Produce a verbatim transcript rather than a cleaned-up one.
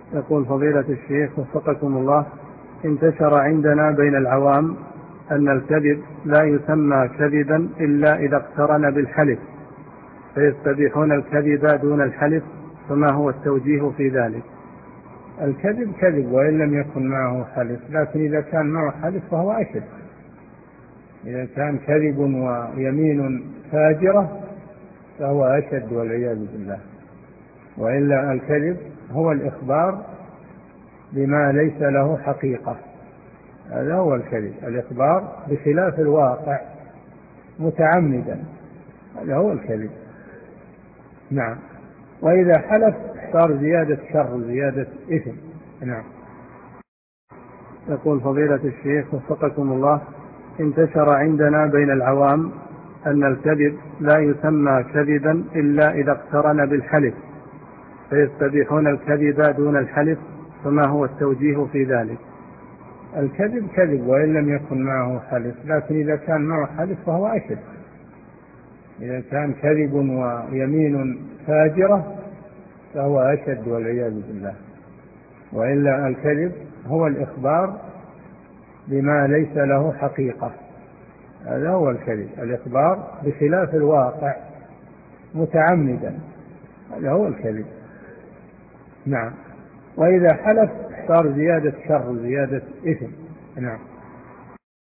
يقول فضيلة الشيخ وفقكم الله: انتشر عندنا بين العوام أن الكذب لا يسمى كذبا إلا إذا اقترن بالحلف، فيستبيحون الكذب دون الحلف، فما هو التوجيه في ذلك؟ الكذب كذب وإن لم يكن معه حلف، لكن إذا كان معه حلف فهو أشد. إذا كان كذب ويمين فاجرة فهو أشد والعياذ بالله. وإلا الكذب هو الإخبار بما ليس له حقيقة، هذا هو الكذب، الإخبار بخلاف الواقع متعمدا، هذا هو الكذب. نعم. وإذا حلف صار زيادة شر زيادة إثم. نعم. يقول فضيلة الشيخ وفقكم الله: انتشر عندنا بين العوام أن الكذب لا يسمى كذبا إلا إذا اقترن بالحلف، فيستبيحون الكذب دون الحلف، فما هو التوجيه في ذلك؟ الكذب كذب وإن لم يكن معه حلف، لكن إذا كان معه حلف فهو أشد. إذا كان كذب ويمين فاجرة فهو أشد والعياذ بالله. وإلا الكذب هو الإخبار بما ليس له حقيقة، هذا هو الكذب، الإخبار بخلاف الواقع متعمدا، هذا هو الكذب. نعم. وإذا حلف صار زيادة شر زيادة إثم. نعم.